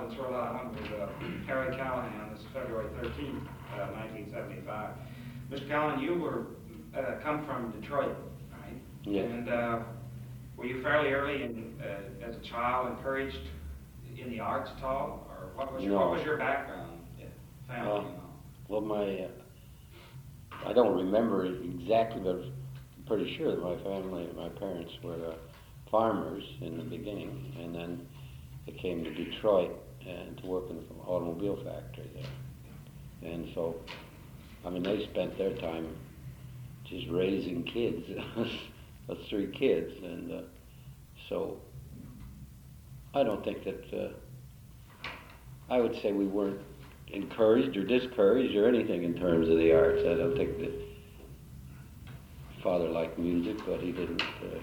in Rhode Island with Harry Callahan. This is February 13th, 1975. Mr. Callahan, you were come from Detroit, right? Yeah. And were you fairly early as a child encouraged in the arts at all, or what was your background, family? Well, I don't remember it exactly, but I'm pretty sure that my parents were farmers in the beginning, and then they came to Detroit and to work in the automobile factory there. And so, I mean, they spent their time just raising kids, those 3 kids, and so I don't think that, I would say we weren't encouraged or discouraged or anything in terms of the arts. I don't think that Father liked music, but he didn't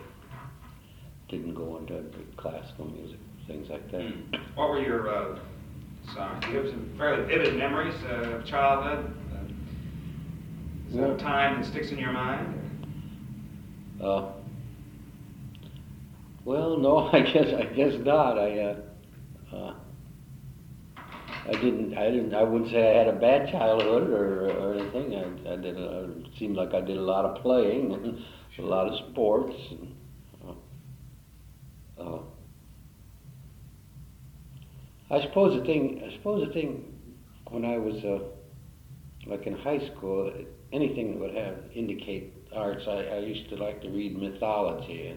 go into classical music, things like that. What were your, do you have some fairly vivid memories of childhood? Is there a time that sticks in your mind? Well, no, I guess not. I wouldn't say I had a bad childhood or anything. It seemed like I did a lot of playing and a lot of sports. And, I suppose the thing when I was like in high school, anything that would indicate arts, I used to like to read mythology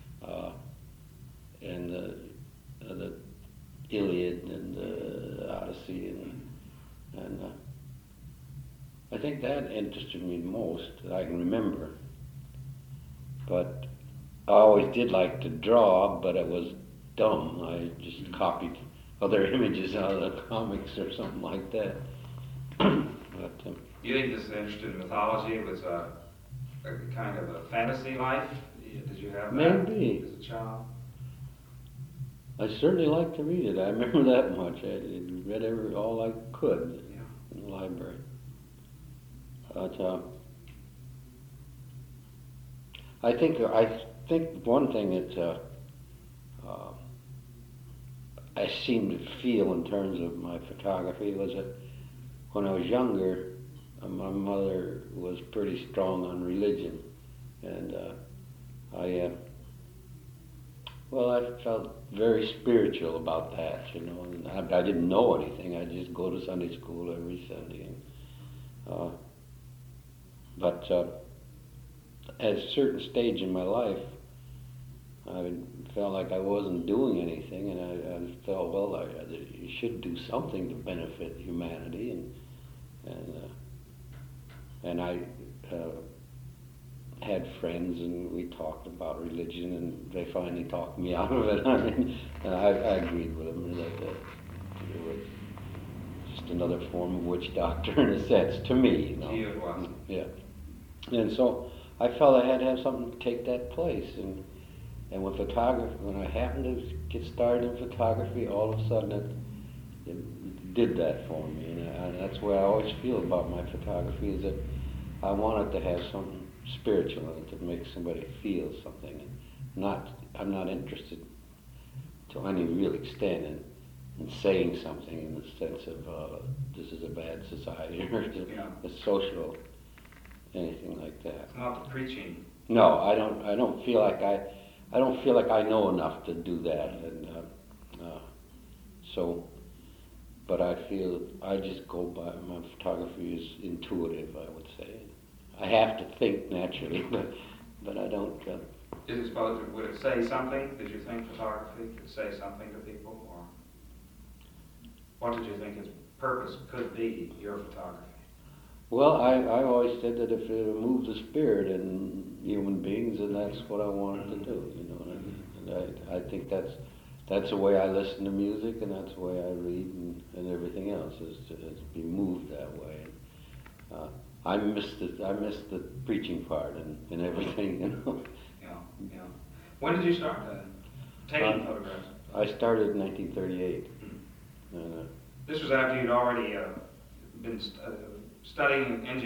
and the Iliad and the Odyssey, and I think that interested me most that I can remember. But I always did like to draw, but it was dumb. I just copied other images out of the comics or something like that. But, you think this interest in mythology was a kind of a fantasy life? Did you have that maybe as a child? I certainly liked to read it. I remember that much. I read all I could in the library. But I think one thing that I seem to feel in terms of my photography was that when I was younger, my mother was pretty strong on religion, and I felt very spiritual about that, you know. And I didn't know anything. I'd just go to Sunday school every Sunday. But at a certain stage in my life, I felt like I wasn't doing anything, and I felt, well, you should do something to benefit humanity, and I had friends, and we talked about religion, and they finally talked me out of it. I mean, I agreed with them that it was just another form of witch doctor in a sense, to me, you know. To you it was. Yeah. And so I felt I had to have something to take that place, and with photography, when I happened to get started in photography, all of a sudden it did that for me, and that's the way I always feel about my photography, is that I want it to have something spiritual in it, to make somebody feel something. I'm not interested to any real extent in saying something in the sense of this is a bad society or a social, anything like that. It's not the preaching. No, I don't feel like I know enough to do that, and so. But I feel I just go by, my photography is intuitive, I would say. I have to think naturally, but I don't. Would it say something? Did you think photography could say something to people, or what did you think its purpose could be, your photography? Well, I always said that if it moved the spirit in human beings, then that's what I wanted to do, you know what I mean? And I think that's the way I listen to music, and that's the way I read, and everything else is to be moved that way. I missed the preaching part and everything, you know. Yeah. When did you start taking photographs? I started in 1938. This was after you'd already been studying engineering.